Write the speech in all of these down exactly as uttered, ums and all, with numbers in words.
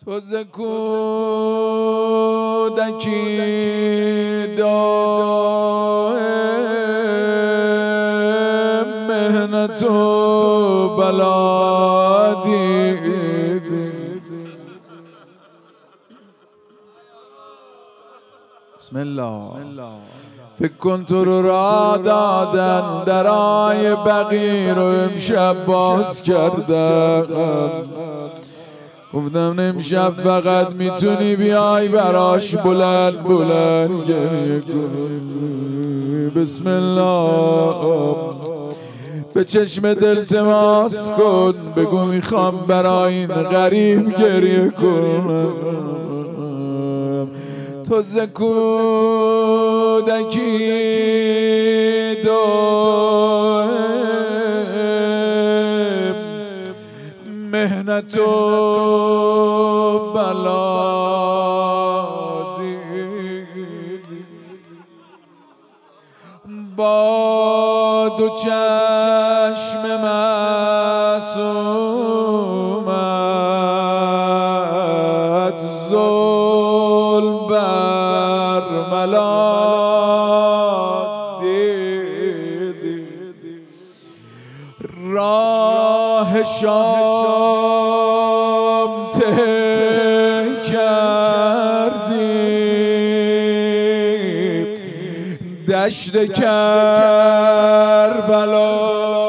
تو ز کودکی دائم محنت و بلا دیدی. بسم الله. فکر کن تو رو را دادن درای بقی رو امشب باز کردن. گفتم امشب فقط میتونی بیای براش بلند بلند گریه کنی. بسم الله. به چشم دل تماس کن، بگو میخوام برای این غریب گریه کنم. تو ز کودکی دائم محنت و بلا دیدی. با دو چشم معصومت ظلم بر ملا دیدی. راه شام طی کردی، دشت کربلا.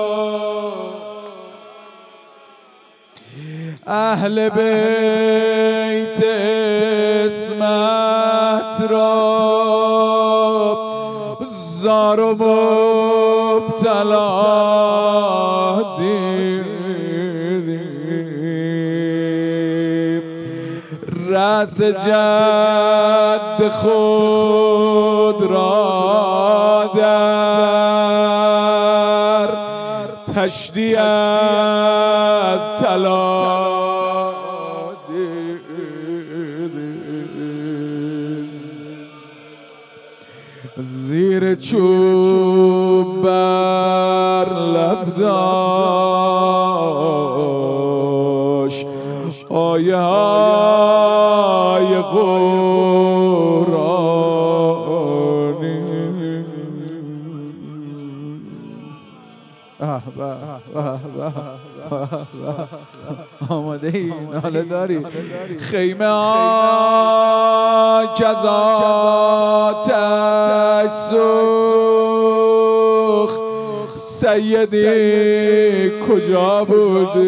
اهل بیت اسمت را زار و مبتلا دیدی. رأس جد خود را در تشتی از طلا زیر چوب بر لب داشت آیه های قرآنی. آماده ای؟ ناله داری؟ خیمه ها کذاتش سوخت، سیدی کجا بودی؟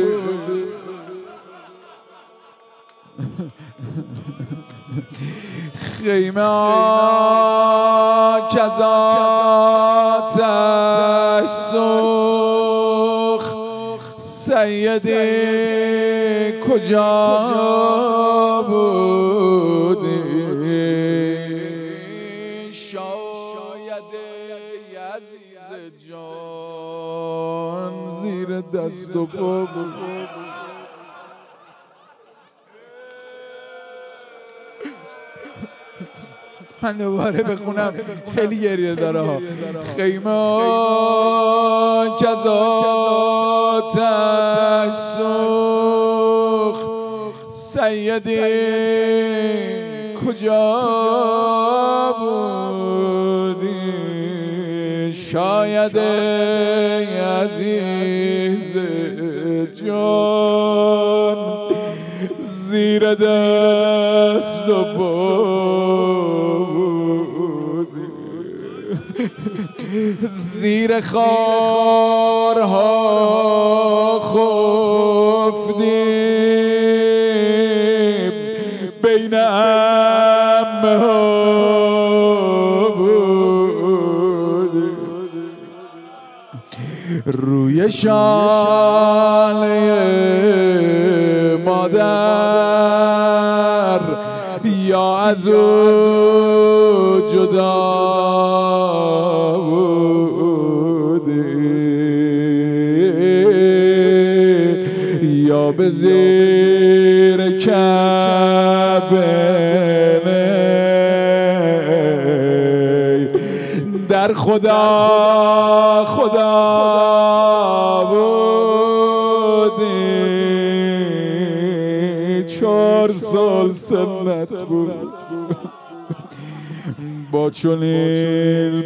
خیمه ها کذاتش سوخت، سیدی کجا بودی؟ شاید عزیز جان زیر دست و پا بود. من دوباره بخونم، خیلی گریه داره ها. خیمه ها کذاتش سوخت، سیدی کجا بودی؟ شاید عزیز جان زیر دست و پا بودی. زیر خارها خفتیم، بین عمه ها بودی. روی شانه مادر یا از او جدا یا به زیر کعبه در خدا خدا بودی. چهار سال سنت بود با چنین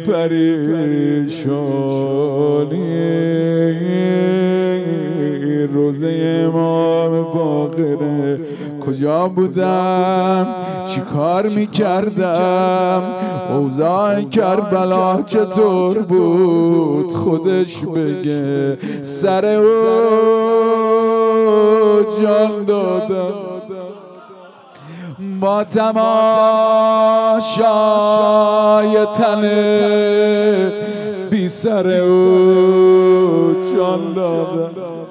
پریشانی روزه امام باقره کجا بودم چی کار میکردم اوضاع کربلا چطور بود خودش بگه سر او جان دادم با تماشای تن بی سر او جان دادم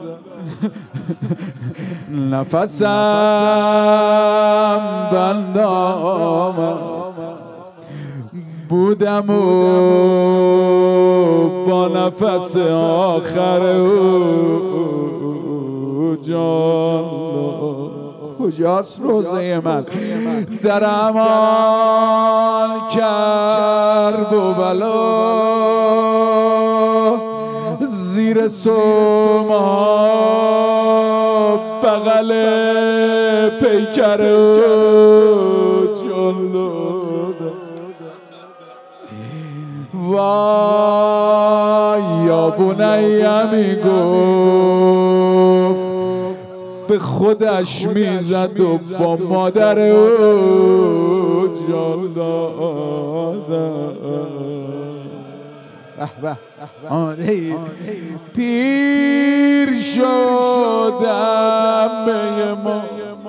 نفسم بند آمد بودم و با نفس آخر او جان دادم کجاست روزه من در امان کرب و بلا زیر سوما بغل پیکر و جان دادم وای یا بنیه میگفت به خودش میزد و با مادر او جان دادم پیر شدم به ما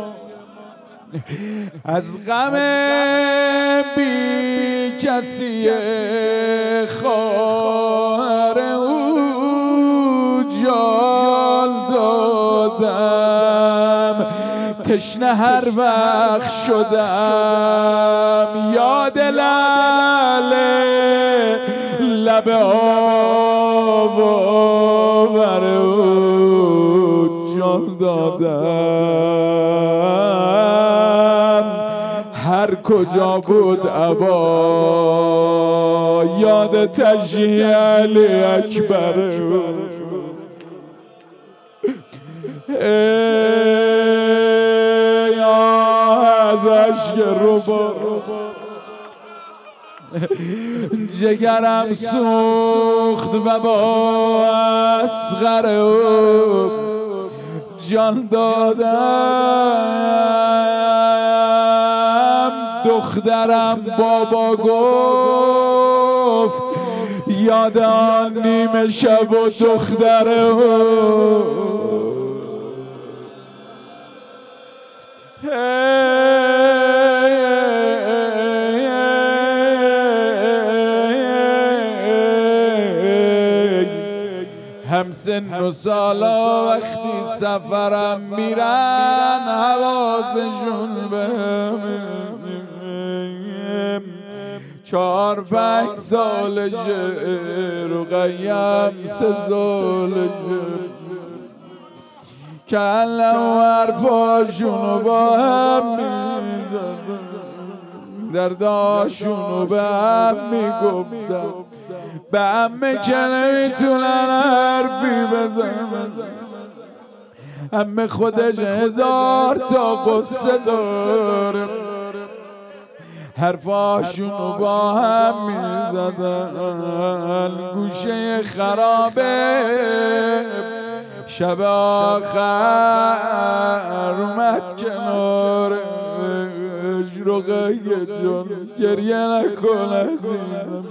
از غم بی کسی خواهر او جان دادم تشنه هر وقت شدم یاد لاله لب آور او جان دادم هر کجا بود ابا یاد تجلیل اکبر ای از اشک ربا جگرم سوخت و با اصغر او جان دادم دخترم بابا گفت یاد آن نیمه شب و دختر او همسن و سالا وقتی سفرم میرن حواسشون بهم چهار پنج سالشه رقیم سه سالشه کلم حرفاشونو با هم میزدم درداشونو به هم میگفتم به همه که نمیتونن حرفی بزنن همه خودش هزار تا قصه داره حرفاشونو با هم میزدن گوشه خرابه شب آخر اومد کنارش رقیه جان گریه نکن عزیزم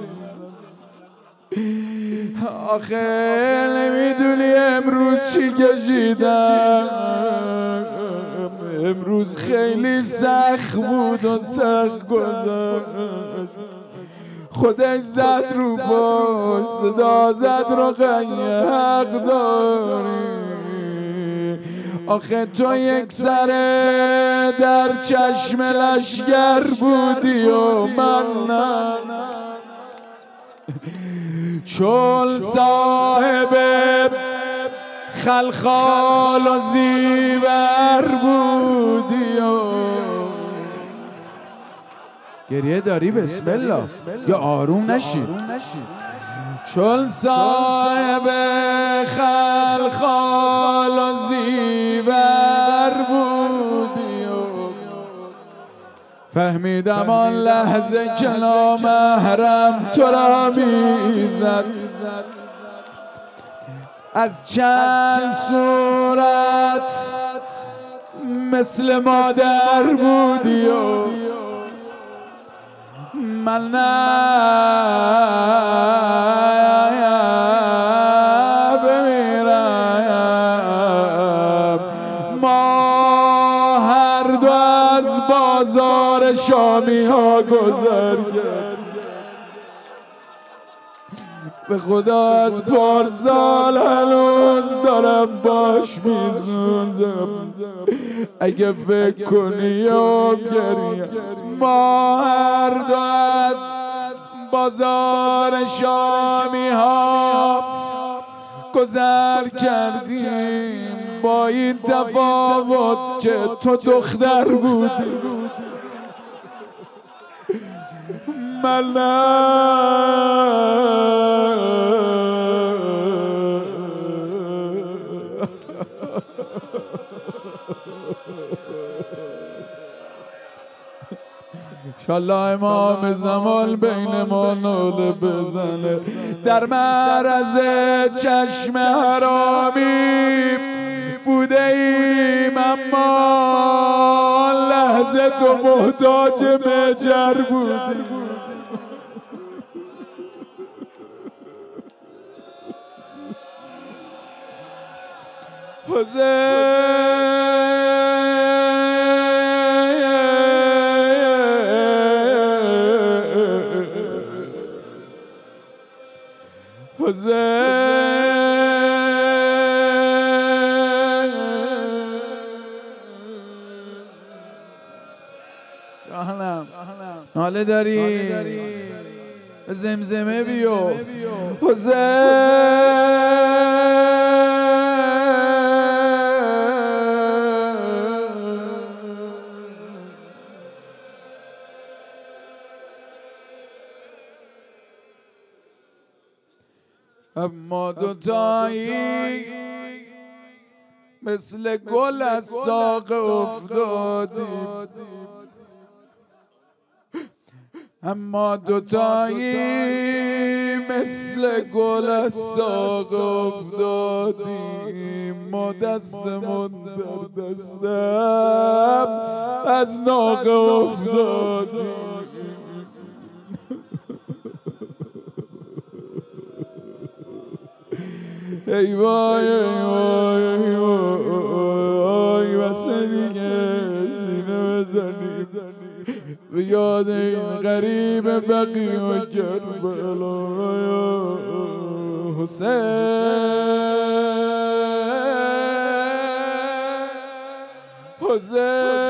آخه نمیدونی امروز چی کشیدم امروز خیلی سخت بود و سخت گذشت خودش زد رو باش صدا زد رقیه حق داری آخه تو یک سره در چشم لشگر بودی و من نه چون صاحب خلخال و زیور بودی و گریه داری بسم الله یا آروم نشید چون صاحب خلخال و زیور بودی و فهمیدم آن لحظه که نامحرم تو را میزد، از چند صورت مثل مادر بودی و من بمیرم. ما هر دو از بازار شامی ها گذر کرد، به خدا از پارسال هنوز دارم باش میزونزم. اگه فکر کنی یا گریه، ما هر دو از بازار شامی ها گذر کردیم، با این تفاوت که تو دختر بودی من انشالله امام زمان بین ما ناله بزنه. در معرض چشم حرامی بوده ایم، اما لحظه تو محتاج مجر بودی. جهنم ناله داری زمزمه بیفت اما دوتایی مثل گل از ساق افتادیم، اما دوتایی مثل گل از ساق افتادیم. ما دستمون در دستم از ناقه افتادیم. ای وای ای وای ای وای واسه دیگه سینه بزنی به یاد این غریب بقی و کربلا. حسین حسین